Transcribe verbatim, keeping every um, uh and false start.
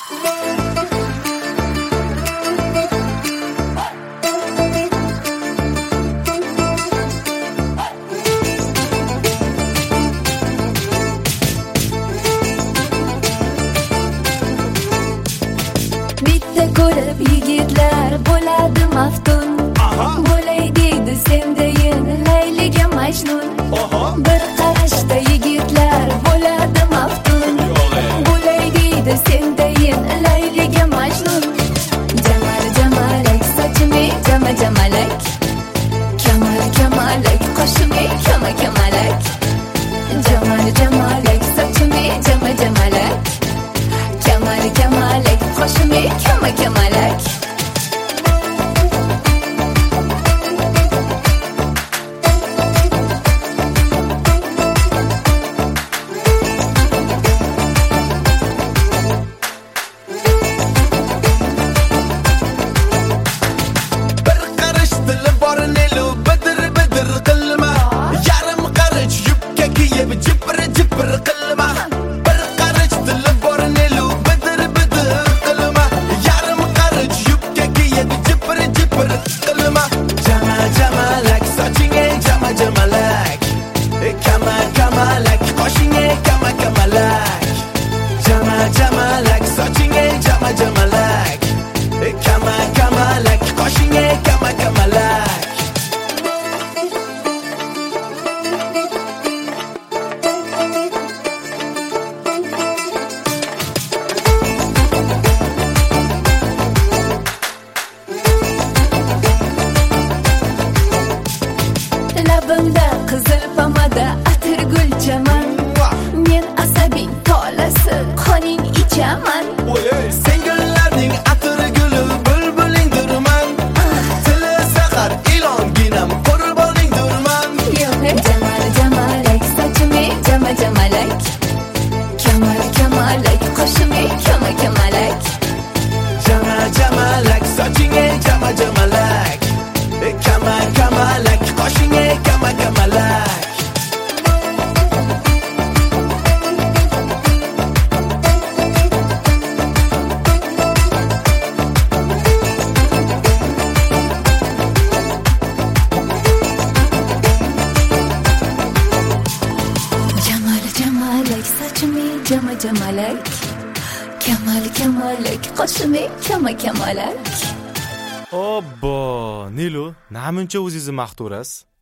Bitta ko'rib yigitlar bo'ladi maftun. Bo'lay deydi sendayin layliga majnun. Bir qarashda yigitlar bo'ladi maftun. Bo'lay deydi sendayin layliga majnun. Jamal jamalak sochime jama jamalak. Kamal kamalak qoshime kama kamalak. Jamal jamalak sochime jama jamalak. Kamal kamalak qoshime kama kamalak. Labimda qizil pomada atir gul chaman. Men asabiy tolasi qoning ichaman. Sengallarning atir guli bulbulingdirman. Tili sahar ilonginam qurboningdirman. Jamal jamalak sochime jama jamalak. Kamal kamalak qoshime kama kamalak. Jama jamalak sochingga jama jamalak. Kama kamalak qoshingga kama kamalak. Jamal jamalak sochime jama jamalak. Kamal kamalak qoshime kama kamalak. Obbo, Nilu, namuncha o'zingizni maqturasiz?